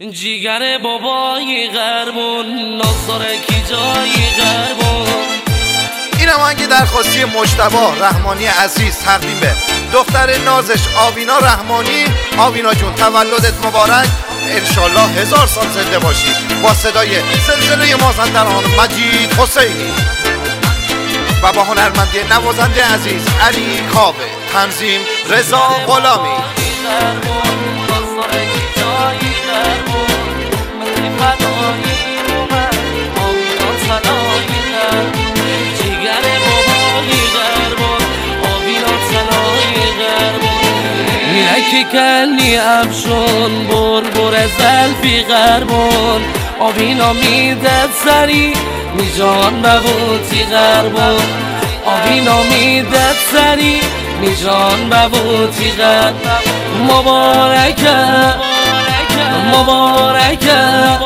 جیگر بابای غربون نازارکی جای غربون. این آهنگ درخواستی مجتبی رحمانی عزیز تقدیم به دختر نازش آوینا رحمانی. آوینا جون تولدت مبارک، انشالله 1000 سال زنده باشی. با صدای زلزله مازندران مجید حسینی و با هنرمندی نوازنده عزیز علی کاوه، تنظیم رضا غلامی. که کنی افشون بر زلفی غربون. آوینا میدد سری میجان ببوتی غربون. آوینا میدد سری میجان ببوتی غربون. مبارکه مبارکه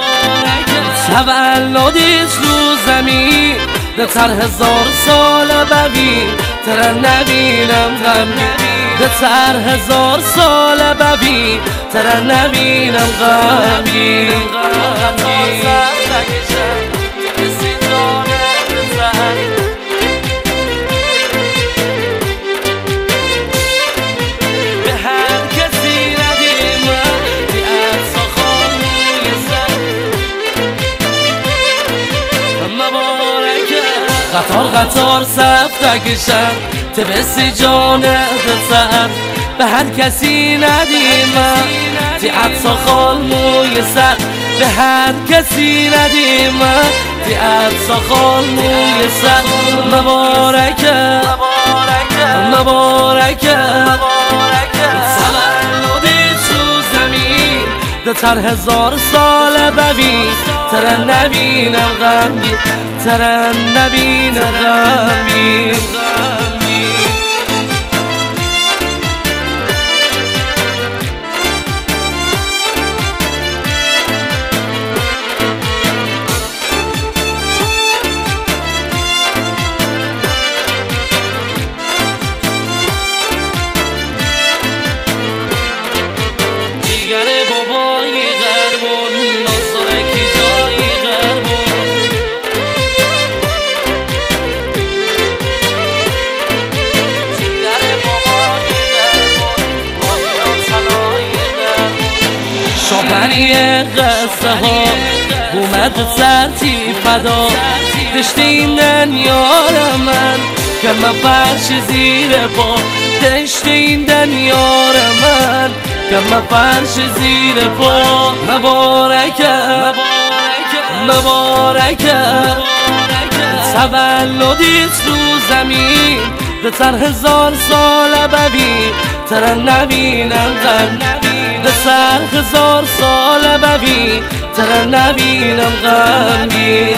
تولدت رو زمین دتر 1000 سال ببین تر نبینم غمی. دتر 1000 سال ببین تر نبینم غمی. قطار قطار صف تکشم تبسی جانت سر به هر کسی ندیم. تی عطسا خال موی سر به هر کسی ندیم. تی عطسا خال موی سر. مبارکه مبارکه تولدی تو زمین دتر 1000 سال ببین تر نبینم غمی. تر نبینم غمی. شاپنی قصه ها اومد سرتی فدا. دشتیندن یار من که من فرش زیر پا. دشتیندن یار من که من فرش زیر پا. مبارکه مبارکه تولدیت رو زمین دتر 1000 سال ببین تر نبینم غم. دتر 1000 سال ببین تر نبینم غمی.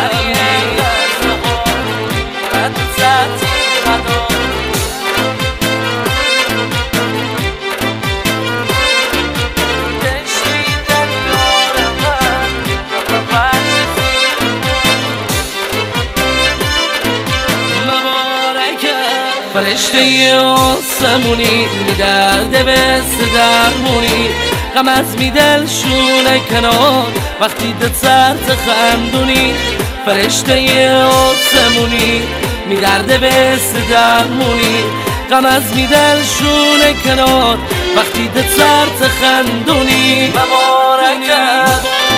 فرشته آسمونی میدرده به درمونی. غم از میدل شونه کنار وقتی دتر تخندونی. فرشته آسمونی میدرده به درمونی. غم از میدل شونه کنار وقتی دتر تخندونی. مبارکه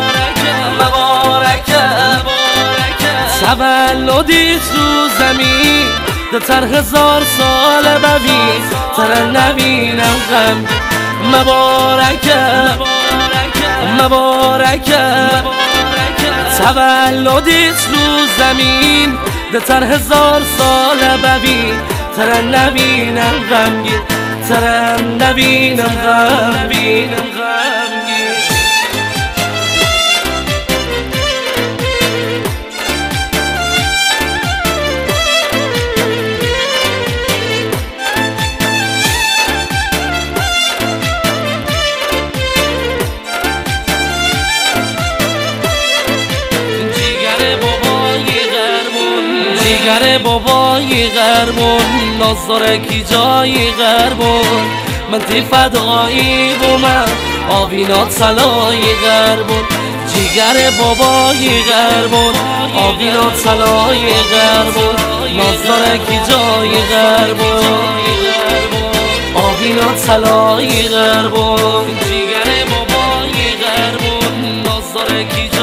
مبارکه تولدی تو زمین دتر 1000 سال ببین تر نبینم غم. مبارکه مبارکه تولدیت رو زمین دتر 1000 سال ببین تر نبینم غمگی. تر نبینم غمگی. جیگر بابای غربون نازارکی جای غربون. من تی فدایی بومم آوینا طلای غربون جیگر بابای غربون آوینا طلای غربون نازدارکی جای غربون آوینا طلای غربون جیگر بابای غربون نازدارکی